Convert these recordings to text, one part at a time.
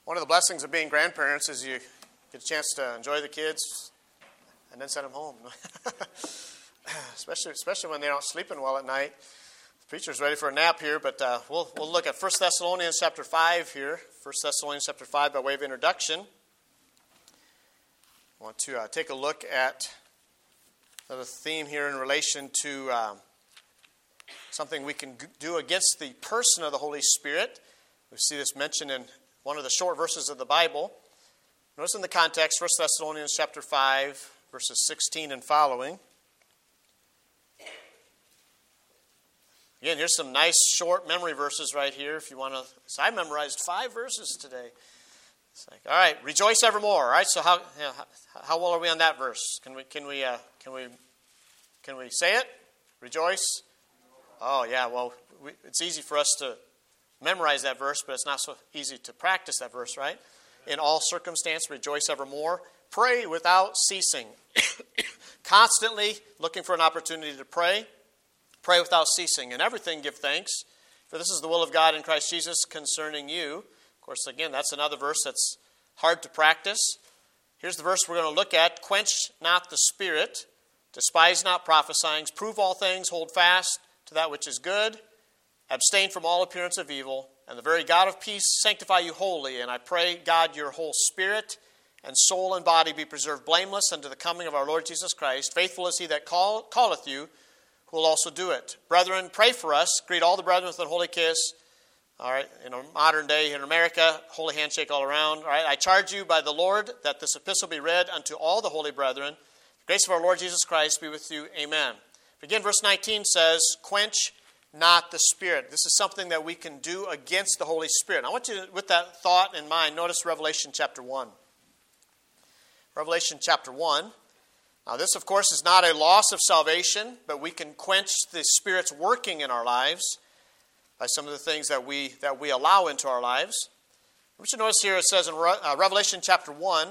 One of the blessings of being grandparents is you get a chance to enjoy the kids and then send them home. especially when they're not sleeping well at night. The preacher's ready for a nap here, but we'll look at 1 Thessalonians chapter 5 here. 1 Thessalonians chapter 5 by way of introduction. I want to take a look at another theme here in relation to something we can do against the person of the Holy Spirit. We see this mentioned in one of the short verses of the Bible. Notice in the context, 1 Thessalonians chapter 5, verses 16 and following. Again, here's some nice short memory verses right here. If you want to, so I memorized 5 verses today. It's like, all right, rejoice evermore. All right, so how well are we on that verse? Can we say it? Rejoice. Oh yeah, well, it's easy for us to memorize that verse, but it's not so easy to practice that verse, right? In all circumstances, rejoice evermore. Pray without ceasing. Constantly looking for an opportunity to pray. Pray without ceasing. In everything, give thanks, for this is the will of God in Christ Jesus concerning you. Of course, again, that's another verse that's hard to practice. Here's the verse we're going to look at. Quench not the spirit. Despise not prophesying. Prove all things. Hold fast to that which is good. Abstain from all appearance of evil, and the very God of peace sanctify you wholly. And I pray, God, your whole spirit and soul and body be preserved blameless unto the coming of our Lord Jesus Christ. Faithful is he that calleth you, who will also do it. Brethren, pray for us. Greet all the brethren with a holy kiss. All right, in a modern day in America, holy handshake all around. All right, I charge you by the Lord that this epistle be read unto all the holy brethren. The grace of our Lord Jesus Christ be with you. Amen. Again, verse 19 says, quench not the Spirit. This is something that we can do against the Holy Spirit. I want you to, with that thought in mind, notice Revelation chapter 1. Revelation chapter 1. Now this, of course, is not a loss of salvation, but we can quench the Spirit's working in our lives by some of the things that we allow into our lives. I want you to notice here it says in Revelation chapter 1,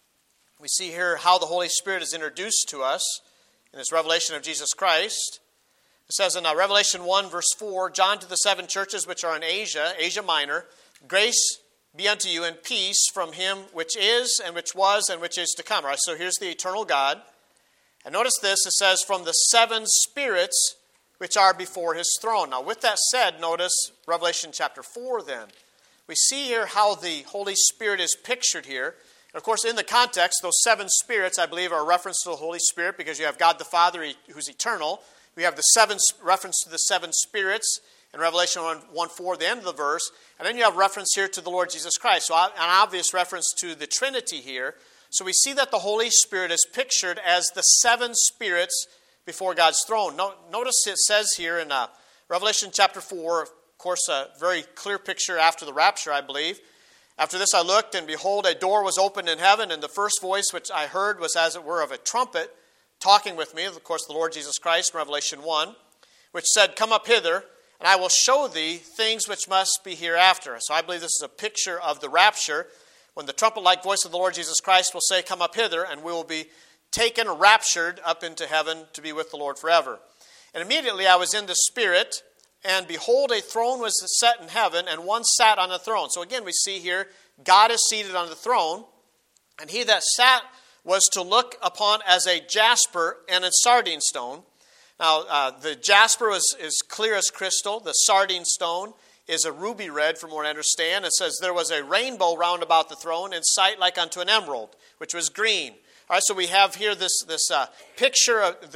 we see here how the Holy Spirit is introduced to us in this revelation of Jesus Christ. It says in Revelation 1, verse 4, John to the 7 churches which are in Asia, Asia Minor, grace be unto you and peace from him which is and which was and which is to come. All right, so here's the eternal God. And notice this, it says, from the 7 spirits which are before his throne. Now with that said, notice Revelation chapter 4 then. We see here how the Holy Spirit is pictured here. And of course, in the context, those 7 spirits, I believe, are a reference to the Holy Spirit because you have God the Father who's eternal. We have the reference to the 7 spirits in Revelation 1:4, the end of the verse. And then you have reference here to the Lord Jesus Christ. So an obvious reference to the Trinity here. So we see that the Holy Spirit is pictured as the 7 spirits before God's throne. Notice it says here in Revelation chapter 4, of course, a very clear picture after the rapture, I believe. After this I looked, and behold, a door was opened in heaven, and the first voice which I heard was as it were of a trumpet, talking with me, of course, the Lord Jesus Christ, Revelation 1, which said, come up hither, and I will show thee things which must be hereafter. So I believe this is a picture of the rapture, when the trumpet-like voice of the Lord Jesus Christ will say, come up hither, and we will be taken, raptured up into heaven to be with the Lord forever. And immediately I was in the Spirit, and behold, a throne was set in heaven, and one sat on the throne. So again, we see here, God is seated on the throne, and he that sat was to look upon as a jasper and a sardine stone. Now, the jasper is clear as crystal. The sardine stone is a ruby red, from what I understand. It says there was a rainbow round about the throne, in sight like unto an emerald, which was green. All right, so we have here this picture of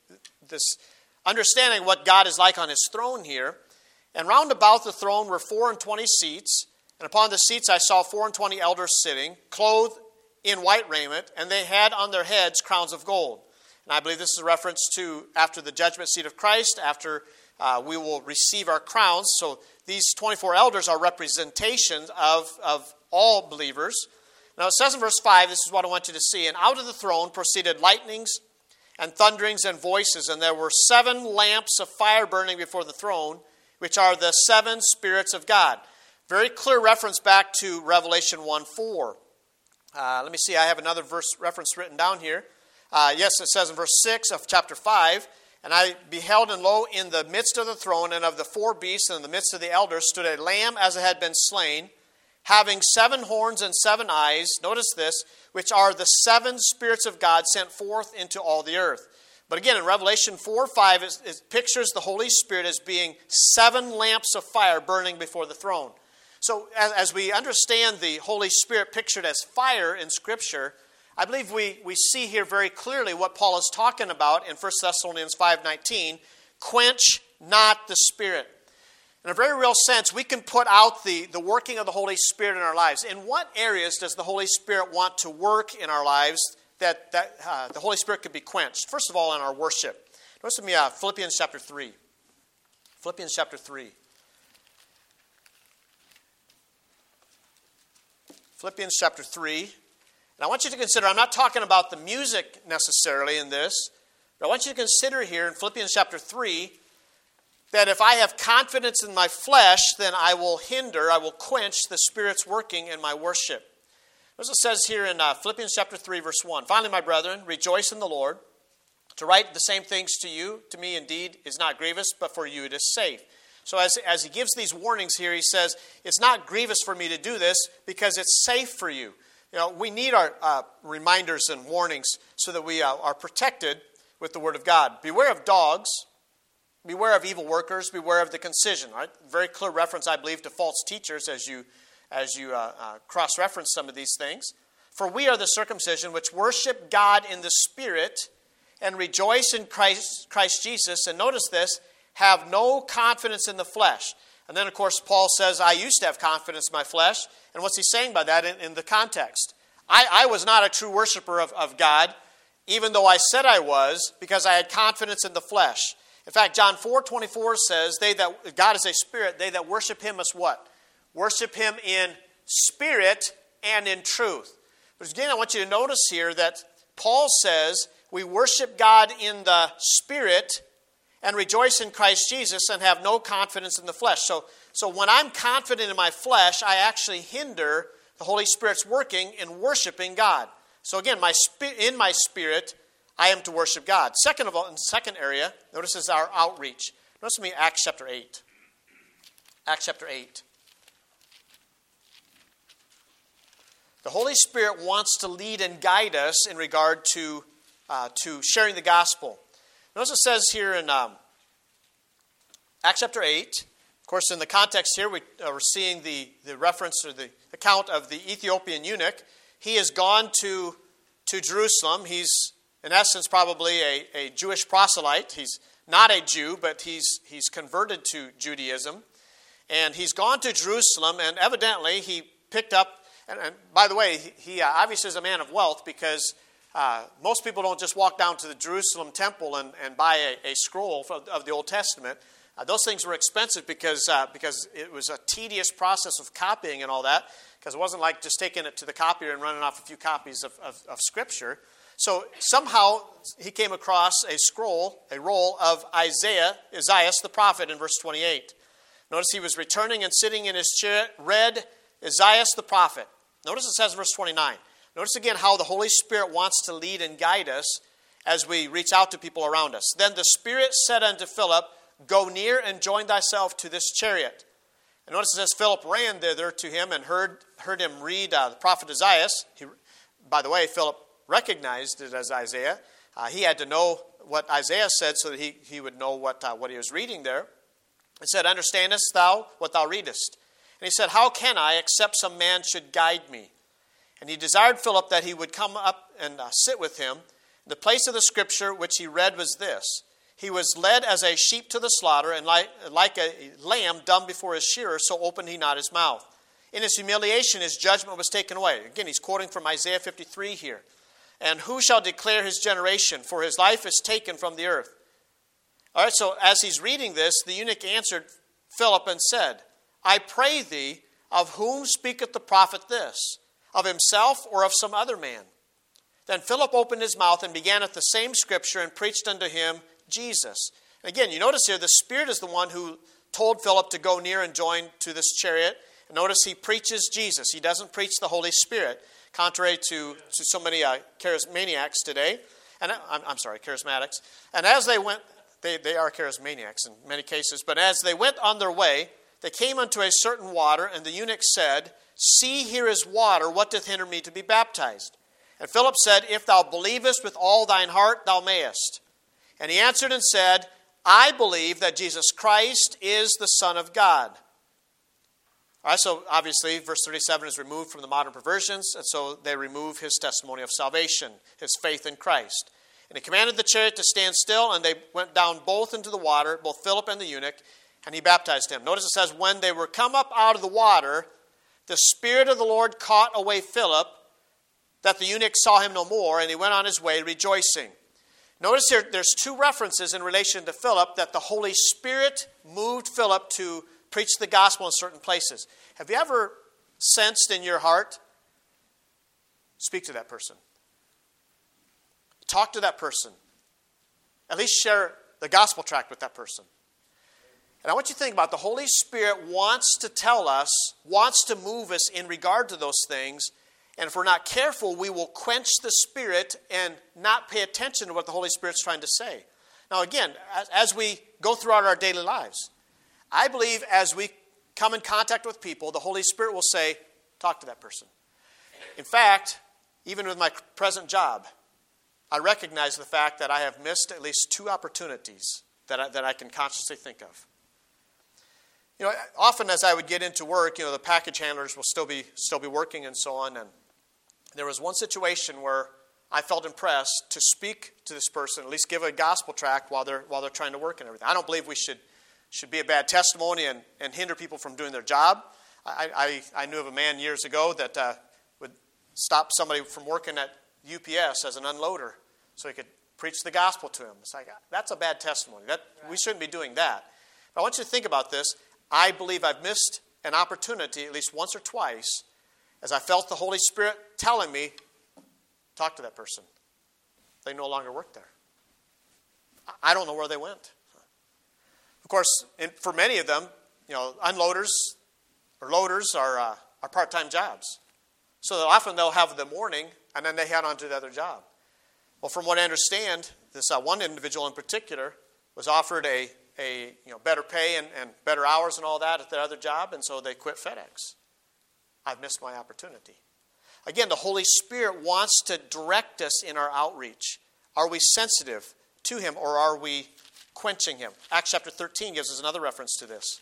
this understanding of what God is like on his throne here. And round about the throne were 24 seats, and upon the seats I saw 24 elders sitting, clothed in white raiment, and they had on their heads crowns of gold. And I believe this is a reference to after the judgment seat of Christ, after we will receive our crowns. So these 24 elders are representations of all believers. Now it says in verse 5, this is what I want you to see, and out of the throne proceeded lightnings and thunderings and voices, and there were 7 lamps of fire burning before the throne, which are the 7 spirits of God. Very clear reference back to Revelation 1:4. Let me see, I have another verse reference written down here. Yes, it says in verse 6 of chapter 5, and I beheld, and lo, in the midst of the throne and of the 4 beasts and in the midst of the elders stood a lamb as it had been slain, having 7 horns and 7 eyes, notice this, which are the 7 spirits of God sent forth into all the earth. But again, in Revelation 4:5, it pictures the Holy Spirit as being 7 lamps of fire burning before the throne. So as we understand the Holy Spirit pictured as fire in Scripture, I believe we see here very clearly what Paul is talking about in 1 Thessalonians 5:19, quench not the Spirit. In a very real sense, we can put out the working of the Holy Spirit in our lives. In what areas does the Holy Spirit want to work in our lives that the Holy Spirit could be quenched? First of all, in our worship. Notice with me Philippians chapter 3. Philippians chapter 3. Philippians chapter 3. And I want you to consider, I'm not talking about the music necessarily in this, but I want you to consider here in Philippians chapter 3 that if I have confidence in my flesh, then I will quench the Spirit's working in my worship. As it says here in Philippians chapter 3, verse 1, finally, my brethren, rejoice in the Lord. To write the same things to me indeed is not grievous, but for you it is safe. So as he gives these warnings here, he says, it's not grievous for me to do this because it's safe for you. You know, we need our reminders and warnings so that we are protected with the Word of God. Beware of dogs. Beware of evil workers. Beware of the concision. Right? Very clear reference, I believe, to false teachers as you cross-reference some of these things. For we are the circumcision which worship God in the Spirit and rejoice in Christ Jesus. And notice this, have no confidence in the flesh. And then, of course, Paul says, I used to have confidence in my flesh. And what's he saying by that in the context? I was not a true worshiper of God, even though I said I was, because I had confidence in the flesh. In fact, John 4:24 says, God is a spirit, they that worship him must what? Worship him in spirit and in truth. But again, I want you to notice here that Paul says we worship God in the Spirit and rejoice in Christ Jesus and have no confidence in the flesh. So when I'm confident in my flesh, I actually hinder the Holy Spirit's working in worshiping God. So again, in my spirit, I am to worship God. Second of all, in the second area, notice is our outreach. Notice with me Acts chapter 8. Acts chapter 8. The Holy Spirit wants to lead and guide us in regard to sharing the gospel. Notice it says here in Acts chapter 8, of course in the context here we're seeing the reference or the account of the Ethiopian eunuch. He has gone to Jerusalem. He's in essence probably a Jewish proselyte. He's not a Jew, but he's converted to Judaism. And he's gone to Jerusalem, and evidently he picked up, and by the way, he obviously is a man of wealth because most people don't just walk down to the Jerusalem temple and buy a scroll of the Old Testament. Those things were expensive because it was a tedious process of copying and all that, because it wasn't like just taking it to the copier and running off a few copies of Scripture. So somehow he came across a roll of Isaiah the prophet in verse 28. Notice he was returning and sitting in his chair, read Isaiah the prophet. Notice it says in verse 29. Notice again how the Holy Spirit wants to lead and guide us as we reach out to people around us. Then the Spirit said unto Philip, go near and join thyself to this chariot. And notice it says Philip ran thither to him and heard him read the prophet Isaiah. By the way, Philip recognized it as Isaiah. He had to know what Isaiah said so that he would know what he was reading there. He said, understandest thou what thou readest? And he said, how can I, except some man should guide me? And he desired Philip that he would come up and sit with him. The place of the scripture which he read was this. He was led as a sheep to the slaughter, and like a lamb dumb before his shearer, so opened he not his mouth. In his humiliation his judgment was taken away. Again, he's quoting from Isaiah 53 here. And who shall declare his generation? For his life is taken from the earth. All right, so as he's reading this, the eunuch answered Philip and said, I pray thee, of whom speaketh the prophet this? Of himself or of some other man? Then Philip opened his mouth and began at the same scripture and preached unto him Jesus. And again, you notice here the Spirit is the one who told Philip to go near and join to this chariot. And notice he preaches Jesus. He doesn't preach the Holy Spirit, contrary to so many charismaniacs today. And I'm sorry, charismatics. And as they went, they are charismaniacs in many cases. But as they went on their way, they came unto a certain water, and the eunuch said, See, here is water. What doth hinder me to be baptized? And Philip said, If thou believest with all thine heart, thou mayest. And he answered and said, I believe that Jesus Christ is the Son of God. All right, so obviously, verse 37 is removed from the modern perversions, and so they remove his testimony of salvation, his faith in Christ. And he commanded the chariot to stand still, and they went down both into the water, both Philip and the eunuch, and he baptized him. Notice it says, when they were come up out of the water, the Spirit of the Lord caught away Philip, that the eunuch saw him no more, and he went on his way rejoicing. Notice here, there's two references in relation to Philip that the Holy Spirit moved Philip to preach the gospel in certain places. Have you ever sensed in your heart, speak to that person? Talk to that person. At least share the gospel tract with that person. And I want you to think about the Holy Spirit wants to tell us, wants to move us in regard to those things. And if we're not careful, we will quench the Spirit and not pay attention to what the Holy Spirit's trying to say. Now again, as we go throughout our daily lives, I believe as we come in contact with people, the Holy Spirit will say, talk to that person. In fact, even with my present job, I recognize the fact that I have missed at least 2 opportunities that I can consciously think of. You know, often as I would get into work, the package handlers will still be working and so on. And there was one situation where I felt impressed to speak to this person, at least give a gospel tract while they're trying to work and everything. I don't believe we should be a bad testimony and hinder people from doing their job. I knew of a man years ago that would stop somebody from working at UPS as an unloader so he could preach the gospel to him. It's like, that's a bad testimony. We shouldn't be doing that. But I want you to think about this. I believe I've missed an opportunity at least once or twice as I felt the Holy Spirit telling me, talk to that person. They no longer work there. I don't know where they went. Of course, for many of them, unloaders or loaders are part-time jobs. So that often they'll have the morning and then they head on to the other job. Well, from what I understand, this one individual in particular was offered a better pay and better hours and all that at their other job, and so they quit FedEx. I've missed my opportunity. Again, the Holy Spirit wants to direct us in our outreach. Are we sensitive to Him, or are we quenching Him? Acts chapter 13 gives us another reference to this.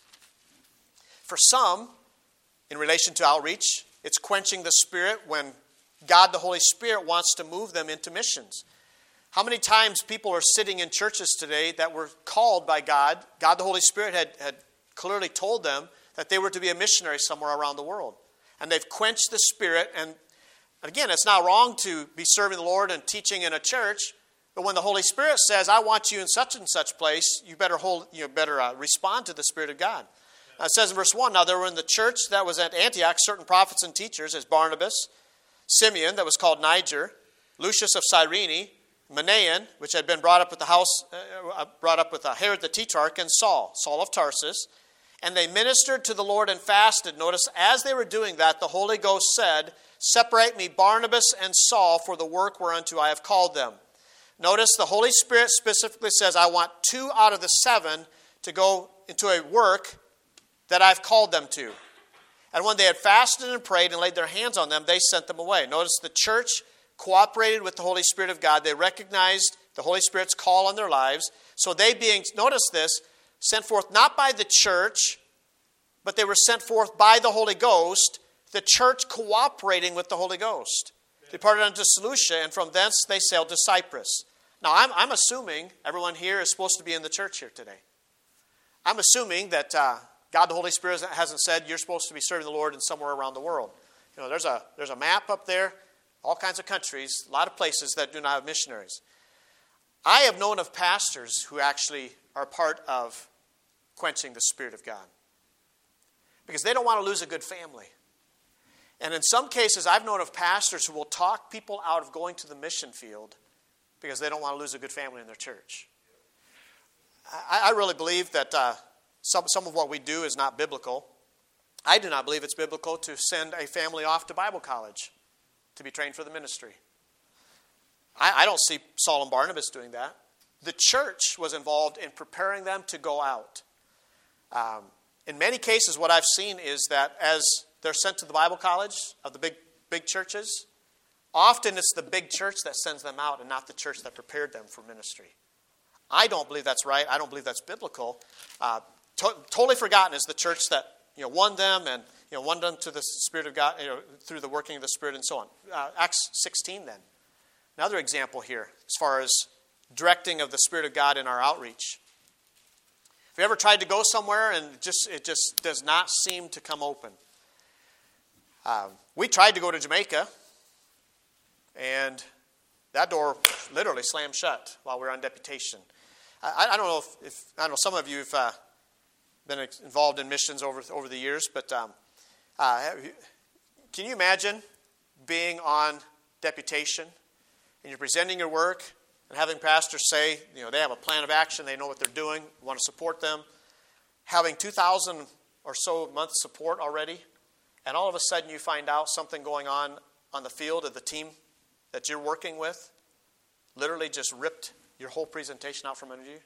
For some, in relation to outreach, it's quenching the Spirit when God, the Holy Spirit, wants to move them into missions. How many times people are sitting in churches today that were called by God? God, the Holy Spirit, had clearly told them that they were to be a missionary somewhere around the world. And they've quenched the Spirit. And again, it's not wrong to be serving the Lord and teaching in a church. But when the Holy Spirit says, I want you in such and such place, you better respond to the Spirit of God. Now it says in verse 1, now there were in the church that was at Antioch certain prophets and teachers, as Barnabas, Simeon, that was called Niger, Lucius of Cyrene, Manaen, which had been brought up with Herod the Tetrarch, and Saul of Tarsus. And they ministered to the Lord and fasted. Notice, as they were doing that, the Holy Ghost said, separate me Barnabas and Saul for the work whereunto I have called them. Notice the Holy Spirit specifically says, I want 2 out of the 7 to go into a work that I've called them to. And when they had fasted and prayed and laid their hands on them, they sent them away. Notice the church cooperated with the Holy Spirit of God. They recognized the Holy Spirit's call on their lives. So they being, notice this, sent forth not by the church, but they were sent forth by the Holy Ghost, the church cooperating with the Holy Ghost. They departed unto Seleucia, and from thence they sailed to Cyprus. Now, I'm assuming everyone here is supposed to be in the church here today. I'm assuming that God, the Holy Spirit, hasn't said you're supposed to be serving the Lord in somewhere around the world. There's a map up there, all kinds of countries, a lot of places that do not have missionaries. I have known of pastors who actually are part of quenching the Spirit of God because they don't want to lose a good family. And in some cases, I've known of pastors who will talk people out of going to the mission field because they don't want to lose a good family in their church. I really believe that some of what we do is not biblical. I do not believe it's biblical to send a family off to Bible college to be trained for the ministry. I don't see Saul and Barnabas doing that. The church was involved in preparing them to go out. In many cases, what I've seen is that as they're sent to the Bible college of the big churches, often it's the big church that sends them out and not the church that prepared them for ministry. I don't believe that's right. I don't believe that's biblical. Totally forgotten is the church that won them and won them to the Spirit of God through the working of the Spirit and so on. Acts 16 then. Another example here as far as directing of the Spirit of God in our outreach. Have you ever tried to go somewhere and it just does not seem to come open? We tried to go to Jamaica, and that door literally slammed shut while we were on deputation. I don't know if I know some of you have been involved in missions over the years, but can you imagine being on deputation and you're presenting your work and having pastors say, they have a plan of action, they know what they're doing, we want to support them, having 2,000 or so a month support already, and all of a sudden you find out something going on the field of the team that you're working with literally just ripped your whole presentation out from under you.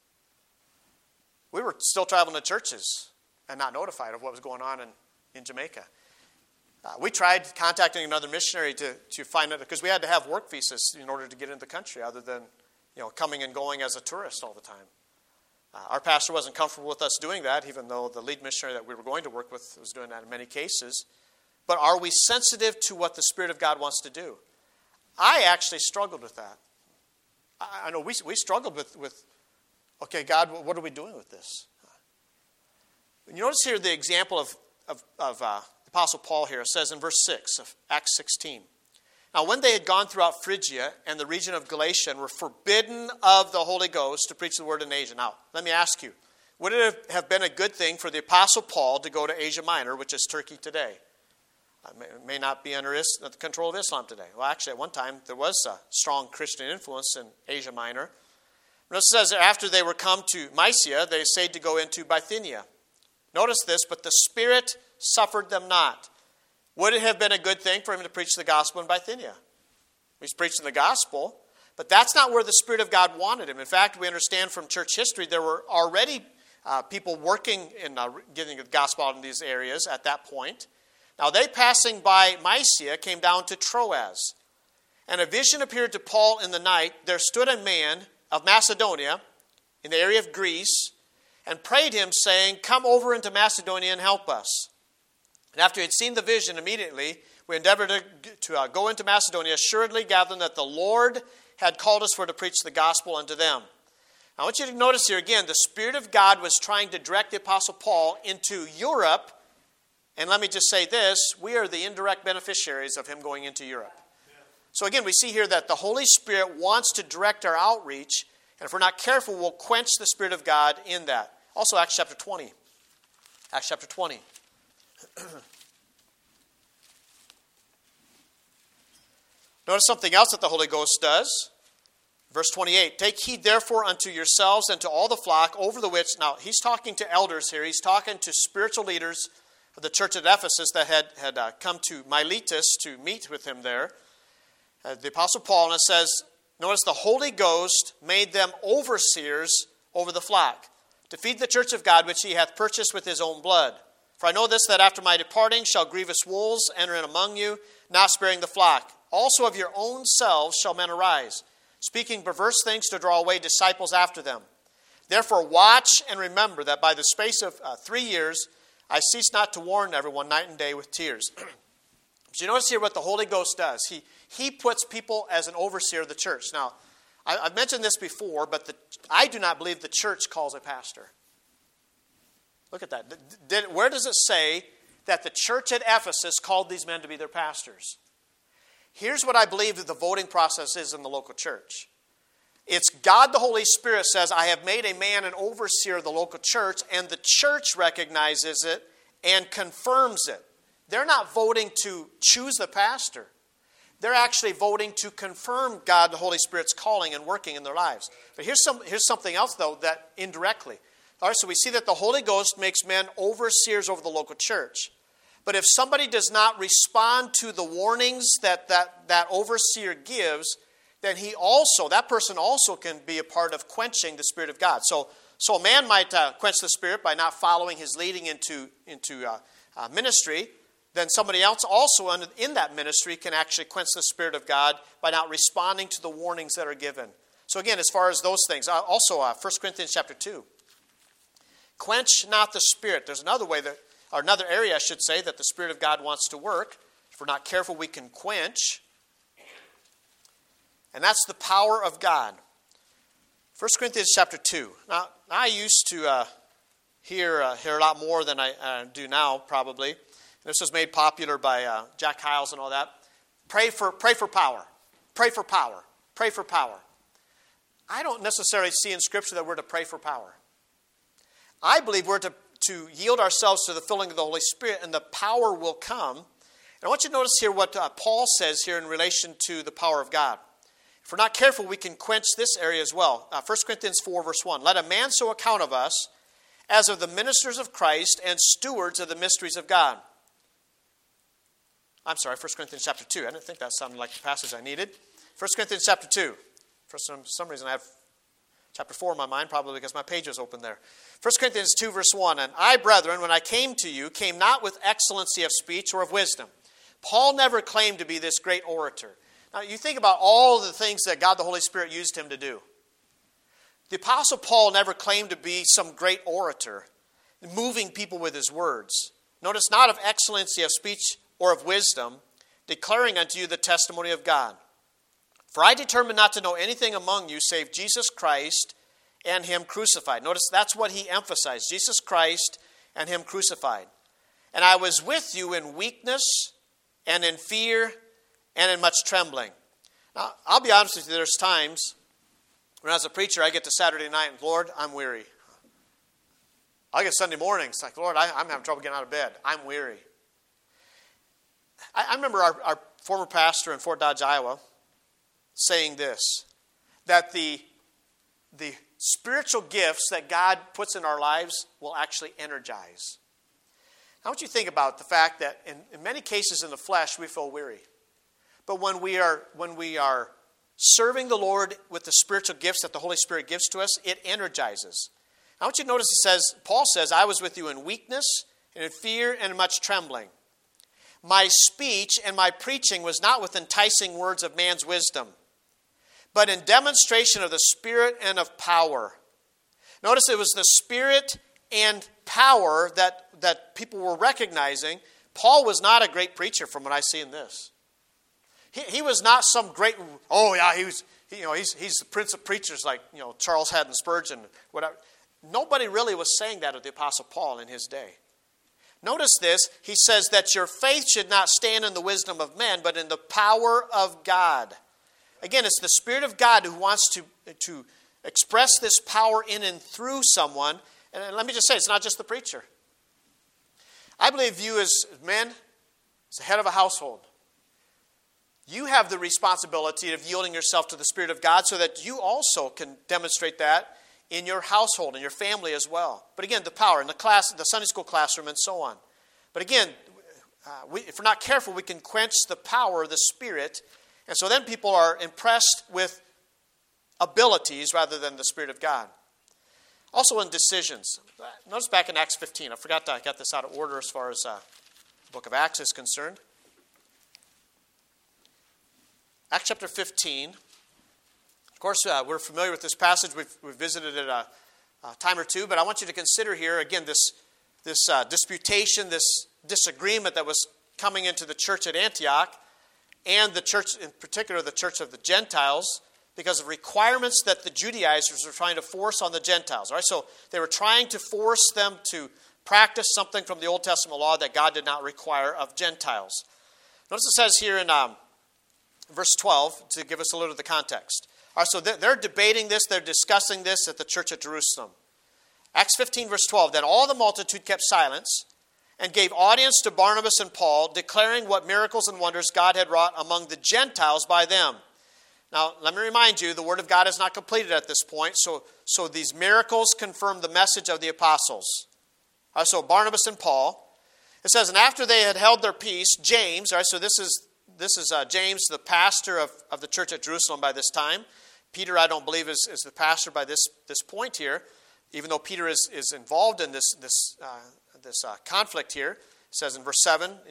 We were still traveling to churches and not notified of what was going on in Jamaica. We tried contacting another missionary to find out, because we had to have work visas in order to get into the country other than coming and going as a tourist all the time. Our pastor wasn't comfortable with us doing that, even though the lead missionary that we were going to work with was doing that in many cases. But are we sensitive to what the Spirit of God wants to do? I actually struggled with that. I know we struggled with, okay, God, what are we doing with this? You notice here the example of the Apostle Paul here. It says in verse 6 of Acts 16. Now, when they had gone throughout Phrygia and the region of Galatia and were forbidden of the Holy Ghost to preach the word in Asia. Now, let me ask you, would it have been a good thing for the Apostle Paul to go to Asia Minor, which is Turkey today? It may not be under the control of Islam today. Well, actually, at one time, there was a strong Christian influence in Asia Minor. But it says that after they were come to Mysia, they essayed to go into Bithynia. Notice this, but the Spirit suffered them not. Would it have been a good thing for him to preach the gospel in Bithynia? He's preaching the gospel, but that's not where the Spirit of God wanted him. In fact, we understand from church history there were already people working in getting the gospel out in these areas at that point. Now, they passing by Mysia came down to Troas. And a vision appeared to Paul in the night. There stood a man of Macedonia in the area of Greece and prayed him, saying, "Come over into Macedonia and help us." And after he had seen the vision, immediately we endeavored to go into Macedonia, assuredly gathering that the Lord had called us for to preach the gospel unto them. Now, I want you to notice here again, the Spirit of God was trying to direct the Apostle Paul into Europe. And let me just say this, we are the indirect beneficiaries of him going into Europe. So again, we see here that the Holy Spirit wants to direct our outreach, and if we're not careful, we'll quench the Spirit of God in that. Also, Acts chapter 20. Acts chapter 20. Notice something else that the Holy Ghost does. Verse 28, "Take heed therefore unto yourselves and to all the flock over the which," now he's talking to elders here, he's talking to spiritual leaders of the church at Ephesus that had come to Miletus to meet with him there. The Apostle Paul, and it says, notice the Holy Ghost made them overseers over the flock, to feed the church of God which he hath purchased with his own blood. For I know this, that after my departing shall grievous wolves enter in among you, not sparing the flock. Also of your own selves shall men arise, speaking perverse things to draw away disciples after them. Therefore watch and remember that by the space of 3 years I cease not to warn everyone night and day with tears. But you notice here what the Holy Ghost does. He puts people as an overseer of the church. Now, I've mentioned this before, but I do not believe the church calls a pastor. Look at that. Where does it say that the church at Ephesus called these men to be their pastors? Here's what I believe that the voting process is in the local church. It's God the Holy Spirit says, I have made a man an overseer of the local church, and the church recognizes it and confirms it. They're not voting to choose the pastor. They're actually voting to confirm God the Holy Spirit's calling and working in their lives. But here's something else, though, that indirectly. All right, so we see that the Holy Ghost makes men overseers over the local church. But if somebody does not respond to the warnings that overseer gives, then that person also can be a part of quenching the Spirit of God. So a man might quench the Spirit by not following his leading into ministry. then somebody else also in that ministry can actually quench the Spirit of God by not responding to the warnings that are given. So again, as far as those things, also 1 Corinthians chapter 2. Quench not the Spirit. There's another way or another area, I should say, that the Spirit of God wants to work. If we're not careful, we can quench. And that's the power of God. 1 Corinthians chapter 2. Now, I used to hear a lot more than I do now, probably. This was made popular by Jack Hyles and all that. Pray for power. Pray for power. Pray for power. I don't necessarily see in Scripture that we're to pray for power. I believe we're to yield ourselves to the filling of the Holy Spirit, and the power will come. And I want you to notice here what Paul says here in relation to the power of God. If we're not careful, we can quench this area as well. 1 Corinthians 4, verse 1. Let a man so account of us as of the ministers of Christ and stewards of the mysteries of God. I'm sorry, 1 Corinthians chapter 2. I didn't think that sounded like the passage I needed. 1 Corinthians chapter 2. For some reason I have chapter 4 in my mind, probably because my page was open there. 1 Corinthians 2, verse 1. And I, brethren, when I came to you, came not with excellency of speech or of wisdom. Paul never claimed to be this great orator. Now, you think about all the things that God the Holy Spirit used him to do. The Apostle Paul never claimed to be some great orator, moving people with his words. Notice, not of excellency of speech or of wisdom, declaring unto you the testimony of God. For I determined not to know anything among you save Jesus Christ and Him crucified. Notice that's what he emphasized, Jesus Christ and Him crucified. And I was with you in weakness and in fear and in much trembling. Now, I'll be honest with you, there's times when as a preacher I get to Saturday night and, Lord, I'm weary. I get Sunday morning, it's like, Lord, I'm having trouble getting out of bed. I'm weary. I remember our former pastor in Fort Dodge, Iowa, saying this, that the spiritual gifts that God puts in our lives will actually energize. I want you to think about the fact that in many cases in the flesh we feel weary. But when we are serving the Lord with the spiritual gifts that the Holy Spirit gives to us, it energizes. I want you to notice Paul says, I was with you in weakness and in fear and in much trembling. My speech and my preaching was not with enticing words of man's wisdom, but in demonstration of the Spirit and of power. Notice it was the Spirit and power that people were recognizing. Paul was not a great preacher from what I see in this. He was not some great, he's the prince of preachers like, Charles Haddon Spurgeon, whatever. Nobody really was saying that of the Apostle Paul in his day. Notice this, he says that your faith should not stand in the wisdom of men, but in the power of God. Again, it's the Spirit of God who wants to express this power in and through someone. And let me just say, it's not just the preacher. I believe you as men, as the head of a household, you have the responsibility of yielding yourself to the Spirit of God so that you also can demonstrate that in your household and your family as well. But again, the power in the class, the Sunday school classroom and so on. But again, if we're not careful, we can quench the power of the Spirit. And so then people are impressed with abilities rather than the Spirit of God. Also in decisions. Notice back in Acts 15. I forgot I got this out of order as far as the book of Acts is concerned. Acts chapter 15. Of course, we're familiar with this passage. We've visited it a time or two. But I want you to consider here, again, this disputation, this disagreement that was coming into the church at Antioch and the church, in particular, the church of the Gentiles, because of requirements that the Judaizers were trying to force on the Gentiles. All right, so they were trying to force them to practice something from the Old Testament law that God did not require of Gentiles. Notice it says here in verse 12, to give us a little of the context. All right, so they're debating this, they're discussing this at the church at Jerusalem. Acts 15, verse 12, then all the multitude kept silence and gave audience to Barnabas and Paul, declaring what miracles and wonders God had wrought among the Gentiles by them. Now, let me remind you, the Word of God is not completed at this point, so these miracles confirm the message of the apostles. All right, so Barnabas and Paul. It says, and after they had held their peace, James, all right, so this is James, the pastor of the church at Jerusalem by this time. Peter, I don't believe, is the pastor by this point here, even though Peter is involved in this conflict here. It says in verse 7,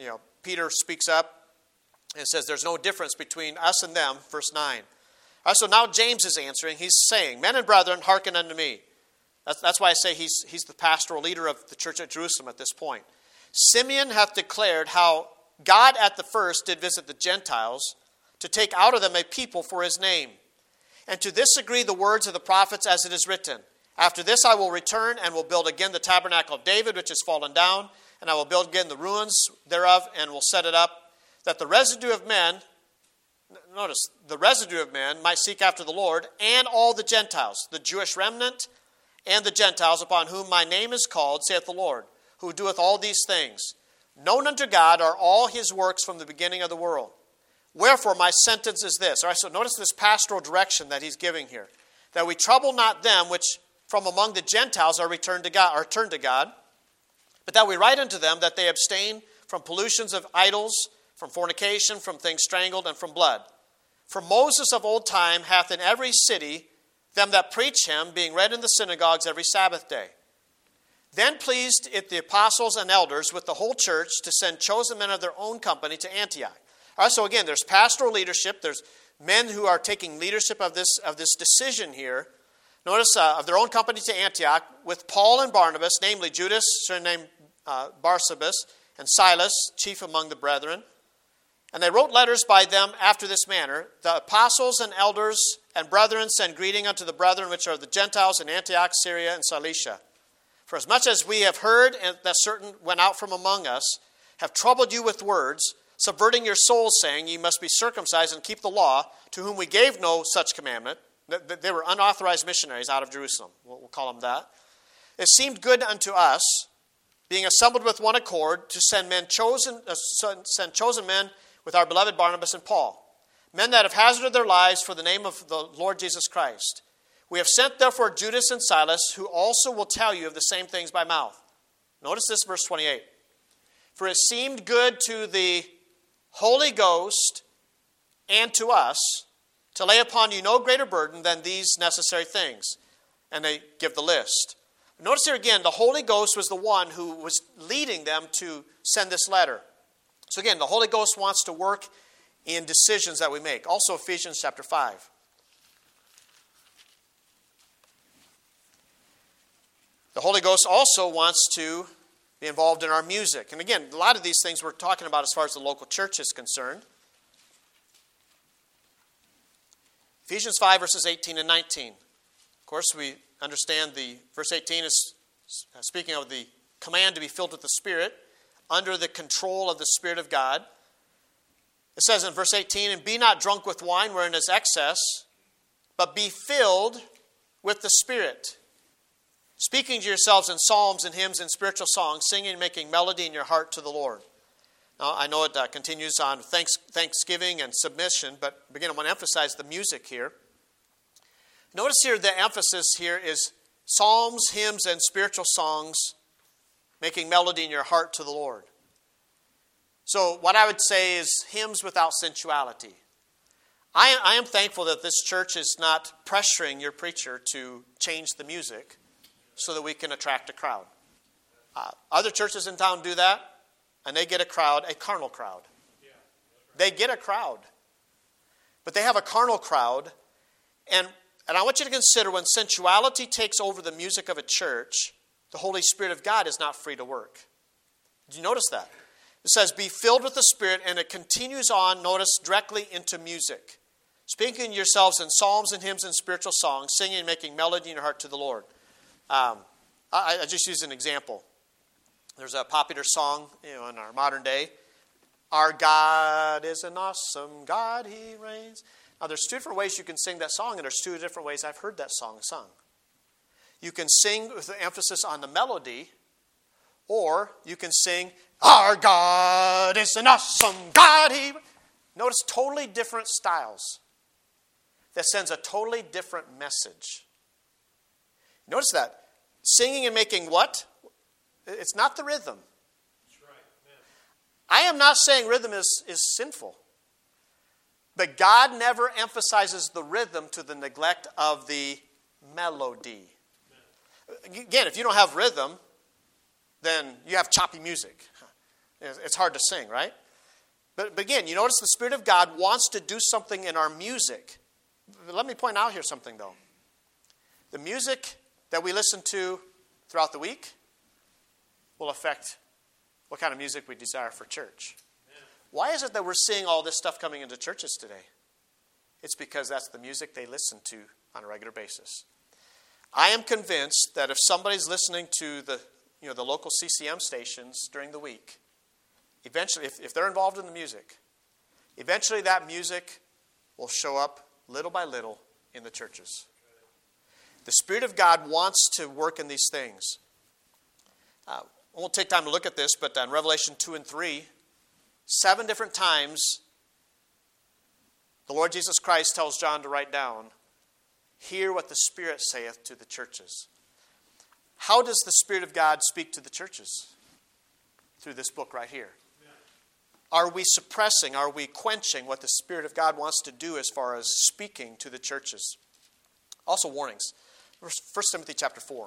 Peter speaks up and says there's no difference between us and them, verse 9. All right, so now James is answering. He's saying, men and brethren, hearken unto me. That's why I say he's the pastoral leader of the church at Jerusalem at this point. Simeon hath declared how God at the first did visit the Gentiles to take out of them a people for his name. And to this agree the words of the prophets as it is written. After this I will return and will build again the tabernacle of David, which is fallen down, and I will build again the ruins thereof, and will set it up, that the residue of men, notice, the residue of men might seek after the Lord, and all the Gentiles, the Jewish remnant, and the Gentiles upon whom my name is called, saith the Lord, who doeth all these things. Known unto God are all his works from the beginning of the world. Wherefore my sentence is this. All right, so notice this pastoral direction that he's giving here. That we trouble not them which from among the Gentiles are turned to God, but that we write unto them that they abstain from pollutions of idols, from fornication, from things strangled, and from blood. For Moses of old time hath in every city them that preach him, being read in the synagogues every Sabbath day. Then pleased it the apostles and elders with the whole church to send chosen men of their own company to Antioch. All right, so again, there's pastoral leadership. There's men who are taking leadership of this decision here. Notice of their own company to Antioch with Paul and Barnabas, namely Judas, surnamed Barsabas, and Silas, chief among the brethren. And they wrote letters by them after this manner. The apostles and elders and brethren send greeting unto the brethren which are the Gentiles in Antioch, Syria, and Cilicia. For as much as we have heard that certain went out from among us, have troubled you with words, subverting your souls, saying, ye must be circumcised and keep the law, to whom we gave no such commandment. They were unauthorized missionaries out of Jerusalem. We'll call them that. It seemed good unto us, being assembled with one accord, to send chosen men with our beloved Barnabas and Paul, men that have hazarded their lives for the name of the Lord Jesus Christ. We have sent therefore Judas and Silas, who also will tell you of the same things by mouth. Notice this, verse 28. For it seemed good to the Holy Ghost and to us to lay upon you no greater burden than these necessary things. And they give the list. Notice here again, the Holy Ghost was the one who was leading them to send this letter. So again, the Holy Ghost wants to work in decisions that we make. Also Ephesians chapter 5. The Holy Ghost also wants to be involved in our music. And again, a lot of these things we're talking about as far as the local church is concerned. Ephesians 5, verses 18 and 19. Of course, we understand the verse 18 is speaking of the command to be filled with the Spirit under the control of the Spirit of God. It says in verse 18, and be not drunk with wine wherein is excess, but be filled with the Spirit, speaking to yourselves in psalms and hymns and spiritual songs, singing and making melody in your heart to the Lord. Now, I know it continues on thanksgiving and submission, but again, I want to emphasize the music here. Notice here the emphasis here is psalms, hymns, and spiritual songs, making melody in your heart to the Lord. So what I would say is hymns without sensuality. I am thankful that this church is not pressuring your preacher to change the music so that we can attract a crowd. Other churches in town do that, and they get a crowd, a carnal crowd. They get a crowd. But they have a carnal crowd, and I want you to consider when sensuality takes over the music of a church, the Holy Spirit of God is not free to work. Did you notice that? It says, be filled with the Spirit, and it continues on, notice, directly into music. Speaking to yourselves in psalms and hymns and spiritual songs, singing and making melody in your heart to the Lord. I just use an example. There's a popular song, in our modern day. Our God is an awesome God, He reigns. Now, there's two different ways you can sing that song, and there's two different ways I've heard that song sung. You can sing with the emphasis on the melody, or you can sing, our God is an awesome God. Notice totally different styles that sends a totally different message. Notice that. Singing and making what? It's not the rhythm. That's right. I am not saying rhythm is sinful. But God never emphasizes the rhythm to the neglect of the melody. Again, if you don't have rhythm, then you have choppy music. It's hard to sing, right? But again, you notice the Spirit of God wants to do something in our music. Let me point out here something, though. The music that we listen to throughout the week will affect what kind of music we desire for church. Why is it that we're seeing all this stuff coming into churches today? It's because that's the music they listen to on a regular basis. I am convinced that if somebody's listening to the local CCM stations during the week, eventually, if they're involved in the music, eventually that music will show up little by little in the churches. The Spirit of God wants to work in these things. I won't take time to look at this, but in Revelation 2 and 3, 7 different times, the Lord Jesus Christ tells John to write down, "Hear what the Spirit saith to the churches." How does the Spirit of God speak to the churches? Through this book right here. Are we suppressing, are we quenching what the Spirit of God wants to do as far as speaking to the churches? Also warnings. 1 Timothy chapter 4.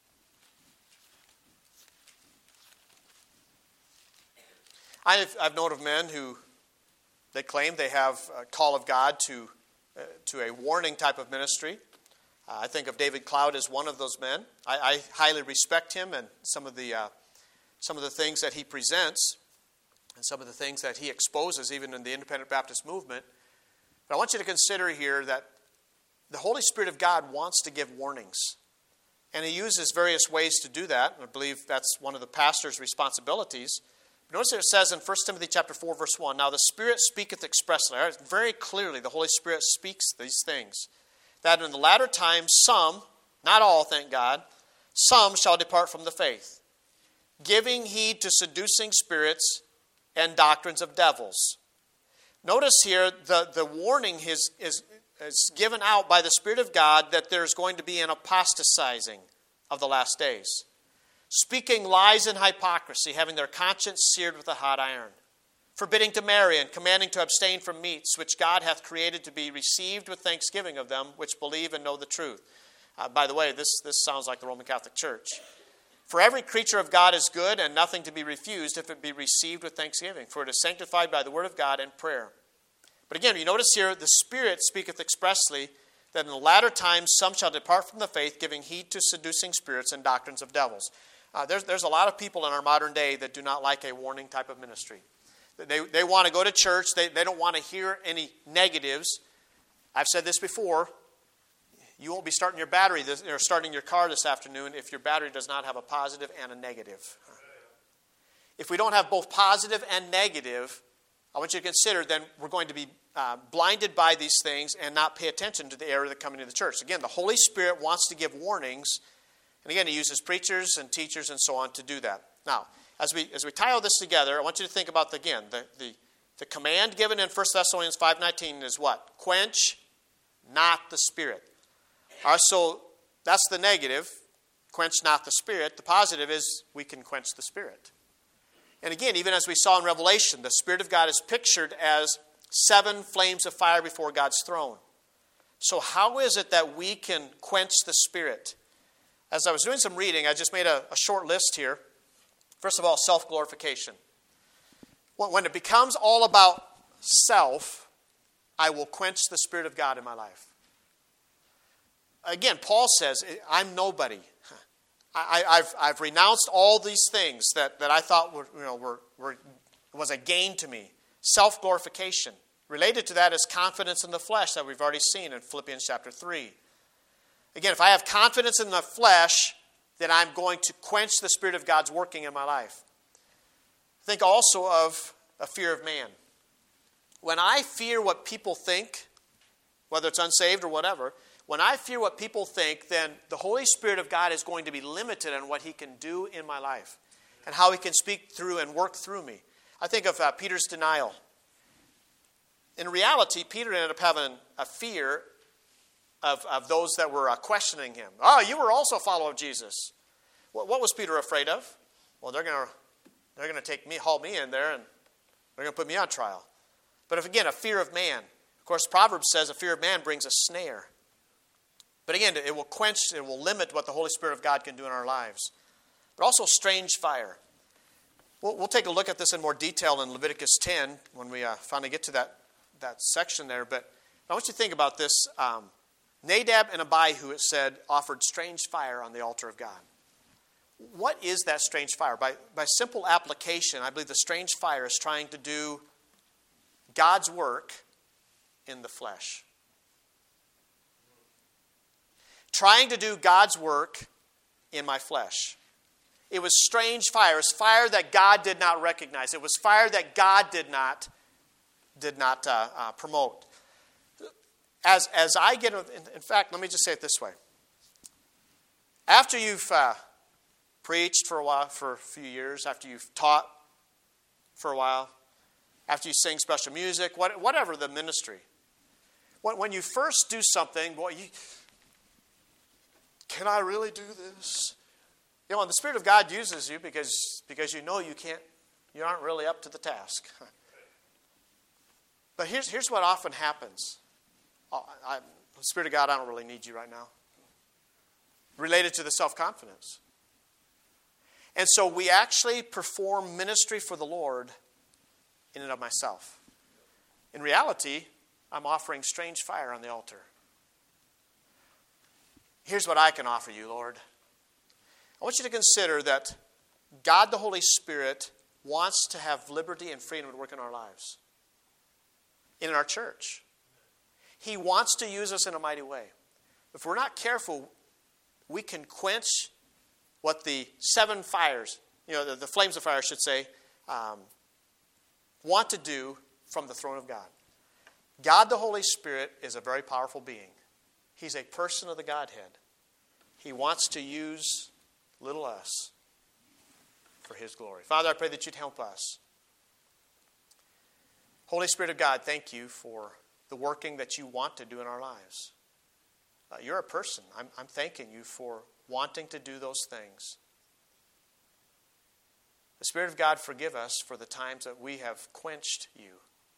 I've known of men who they claim they have a call of God to a warning type of ministry. I think of David Cloud as one of those men. I highly respect him and some of the things that he presents and some of the things that he exposes, even in the Independent Baptist movement. But I want you to consider here that the Holy Spirit of God wants to give warnings. And he uses various ways to do that. I believe that's one of the pastor's responsibilities. Notice it says in 1 Timothy chapter 4, verse 1, "Now the Spirit speaketh expressly." Right? Very clearly, the Holy Spirit speaks these things. "That in the latter times some, not all, thank God, some shall depart from the faith, giving heed to seducing spirits and doctrines of devils." Notice here the warning is given out by the Spirit of God that there's going to be an apostatizing of the last days. "Speaking lies and hypocrisy, having their conscience seared with a hot iron. Forbidding to marry and commanding to abstain from meats, which God hath created to be received with thanksgiving of them which believe and know the truth." By the way, this sounds like the Roman Catholic Church. "For every creature of God is good, and nothing to be refused if it be received with thanksgiving. For it is sanctified by the word of God and prayer." But again, you notice here, the Spirit speaketh expressly that in the latter times some shall depart from the faith, giving heed to seducing spirits and doctrines of devils. There's a lot of people in our modern day that do not like a warning type of ministry. They want to go to church. They don't want to hear any negatives. I've said this before. You won't be starting your car this afternoon if your battery does not have a positive and a negative. If we don't have both positive and negative, I want you to consider then we're going to be blinded by these things and not pay attention to the error that coming into the church. Again, the Holy Spirit wants to give warnings. And again, he uses preachers and teachers and so on to do that. Now, as we tie all this together, I want you to think about, the command given in 1 Thessalonians 5:19 is what? Quench not the Spirit. All right, so that's the negative. Quench not the Spirit. The positive is we can quench the Spirit. And again, even as we saw in Revelation, the Spirit of God is pictured as 7 flames of fire before God's throne. So how is it that we can quench the Spirit? As I was doing some reading, I just made a short list here. First of all, self-glorification. When it becomes all about self, I will quench the Spirit of God in my life. Again, Paul says, I'm nobody. I've renounced all these things that I thought was a gain to me. Self-glorification. Related to that is confidence in the flesh that we've already seen in Philippians chapter 3. Again, if I have confidence in the flesh, then I'm going to quench the Spirit of God's working in my life. Think also of a fear of man. When I fear what people think, whether it's unsaved or whatever, when I fear what people think, then the Holy Spirit of God is going to be limited in what he can do in my life and how he can speak through and work through me. I think of Peter's denial. In reality, Peter ended up having a fear of those that were questioning him. Oh, you were also a follower of Jesus. What was Peter afraid of? Well, they're going to haul me in there, and they're going to put me on trial. But if again, a fear of man. Of course, Proverbs says a fear of man brings a snare. But again, it will limit what the Holy Spirit of God can do in our lives. But also strange fire. We'll take a look at this in more detail in Leviticus 10 when we finally get to that section there. But I want you to think about this. Nadab and Abihu, it said, offered strange fire on the altar of God. What is that strange fire? By simple application, I believe the strange fire is trying to do God's work in the flesh. Trying to do God's work in my flesh. It was strange fire. It was fire that God did not recognize. It was fire that God did not promote. As I get, in fact, let me just say it this way. After you've preached for a while, for a few years, after you've taught for a while, after you sing special music, whatever the ministry, when you first do something, can I really do this? You know, and the Spirit of God uses you because you know you aren't really up to the task. But here's what often happens. The Spirit of God, I don't really need you right now. Related to the self-confidence. And so we actually perform ministry for the Lord in and of myself. In reality, I'm offering strange fire on the altar. Here's what I can offer you, Lord. I want you to consider that God the Holy Spirit wants to have liberty and freedom to work in our lives. In our church. He wants to use us in a mighty way. If we're not careful, we can quench what the seven fires, the flames of fire, I should say, want to do from the throne of God. God the Holy Spirit is a very powerful being. He's a person of the Godhead. He wants to use little us for His glory. Father, I pray that you'd help us. Holy Spirit of God, thank you for the working that you want to do in our lives. You're a person. I'm thanking you for wanting to do those things. The Spirit of God, forgive us for the times that we have quenched you.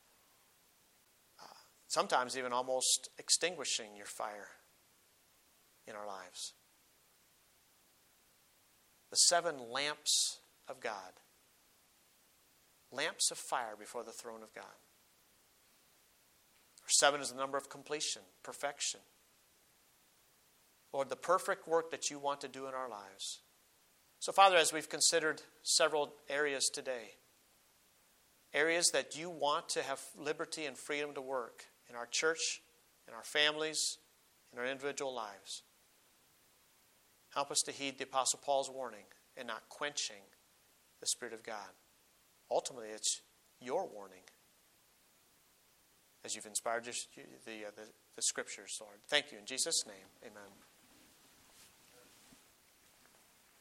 Sometimes even almost extinguishing your fire in our lives. The seven lamps of God. Lamps of fire before the throne of God. Seven is the number of completion, perfection. Lord, the perfect work that you want to do in our lives. So, Father, as we've considered several areas today, areas that you want to have liberty and freedom to work in our church, in our families, in our individual lives. Help us to heed the Apostle Paul's warning and not quenching the Spirit of God. Ultimately, it's your warning as you've inspired the Scriptures, Lord. Thank you. In Jesus' name, amen.